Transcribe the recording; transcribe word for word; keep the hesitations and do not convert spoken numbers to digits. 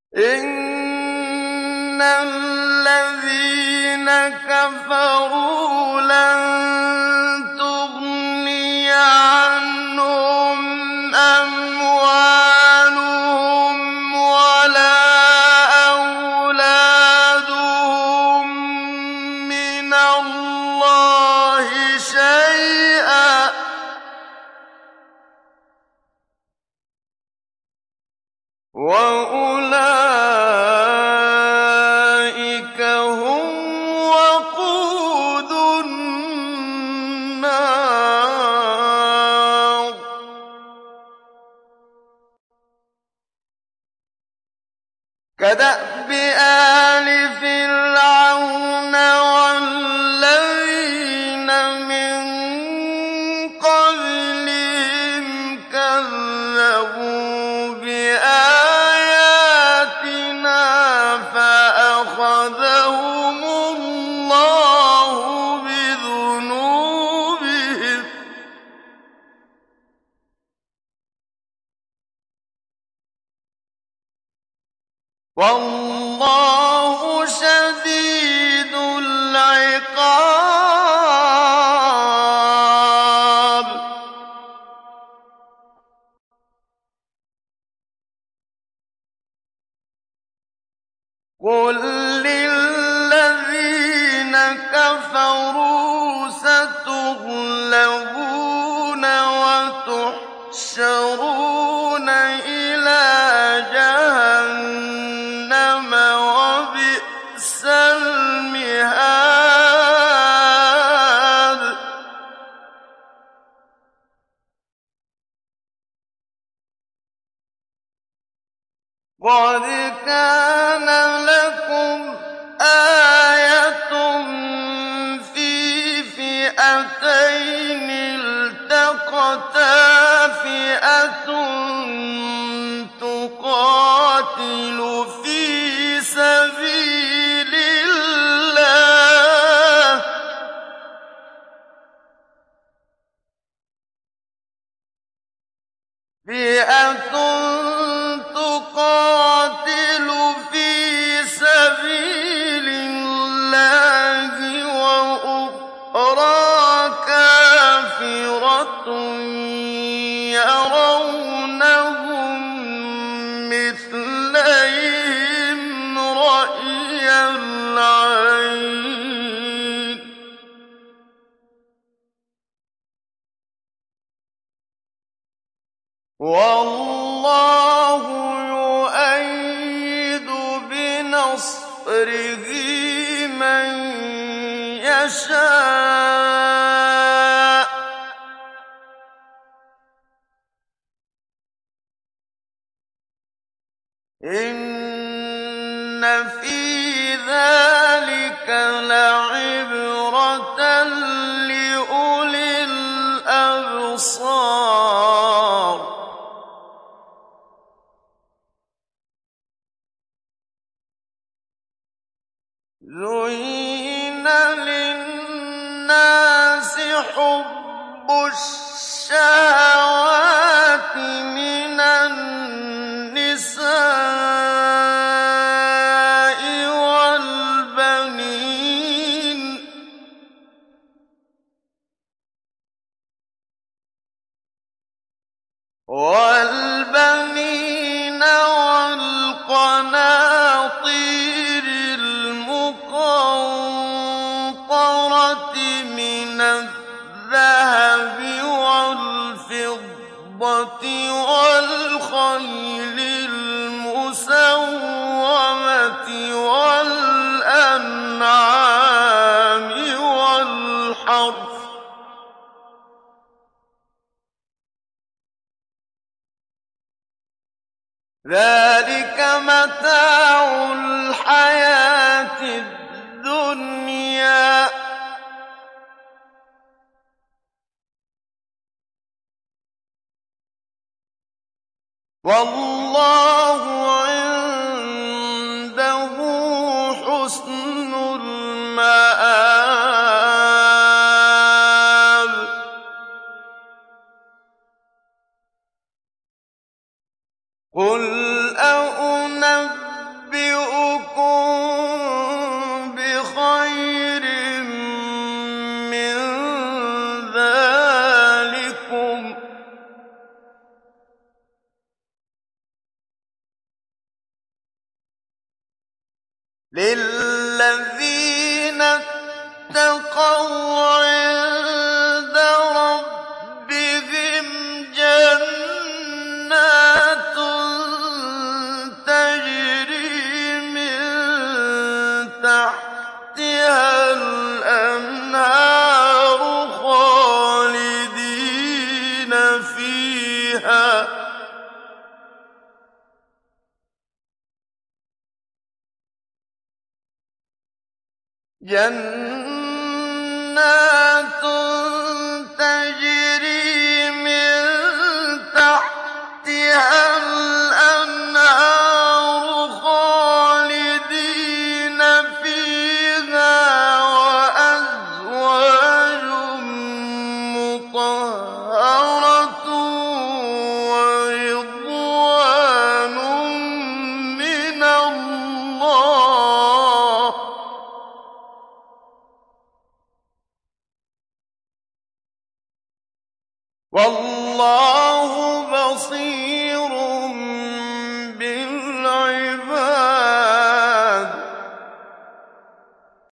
إِنَّ الَّذِينَ كَفَرُوا لَن تُغْنِيَ عَنْهُمْ أَمْوَالُهُمْ وَلَا أَوْلَادُهُم مِّنَ اللَّهِ شَيْئًا ۖ وَأُولَٰئِكَ هُمْ وَقُودُ النَّارِ كَدَأْبِ آلِ فِرْعَوْنَ وَالَّذِينَ مِن قَبْلِهِمْ كَذَّبُوا بِآيَاتِنَا فَأَخَذَهُمُ اللَّهُ بِذُنُوبِهِمْ ۗ وَاللَّهُ شَدِيدُ الْعِقَابِ. قُل لِّلَّذِينَ كَفَرُوا سَتُغْلَبُونَ وَتُحْشَرُونَ إِلَىٰ جَهَنَّمَ ۖ وَبِئْسَ الْمِهَادُ قَدْ كَانَ لَكُمْ آيَةٌ فِي فِئَتَيْنِ الْتَقَتَا ۖ فِئَةٌ تُقَاتِلُ فِي سَبِيلِ اللَّهِ فِئَةٌ تُقَاتِلُ فِي سَبِيلِ اللَّهِ وَأُخْرَىٰ كَافِرَةٌ يَرَوْنَهُم مِّثْلَيْهِمْ رَأْيَ الْعَيْنِ ۚ وَاللَّهُ يُؤَيِّدُ بِنَصْرِهِ مَن يَشَاءُ ۗ إِنَّ فِي ذَٰلِكَ لَعِبْرَةً لِّأُولِي الْأَبْصَارِ. زُيِّنَ لِلنَّاسِ حُبُّ الشَّهَوَاتِ مِنَ النِّسَاءِ وَالْبَنِينَ وَالْبَنِينَ وَالْقَنَاطِيرِ الْمُقَنطَرَةِ مِنَ الذَّهَبِ وَالْفِضَّةِ وَالْخَيْلِ الْمُسَوَّمَةِ وَالْأَنْعَامِ وَالْحَرْثِ ۗ ذَٰلِكَ مَتَاعُ الْحَيَاةِ الدُّنْيَا ۖ وَاللَّهُ عِندَهُ حُسْنُ الْمَآبِ. قُلْ أَؤُنَبِّئُكُم لِلَّذِينَ اتَّقَوْا عِندَ رَبِّهِمْ جَنَّاتٌ تَجْرِي مِن تَحْتِهَا الْأَنْهَارُ خَالِدِينَ فِيهَا ۚ جَنَّاتٌ تَجْرِي مِن تَحْتِهَا الْأَنْهَارُ خَالِدِينَ فِيهَا ۚ وَأَزْوَاجٌ مُّطَهَّرَةٌ وَرِضْوَانٌ مِّنَ اللَّهِ ۗ وَاللَّهُ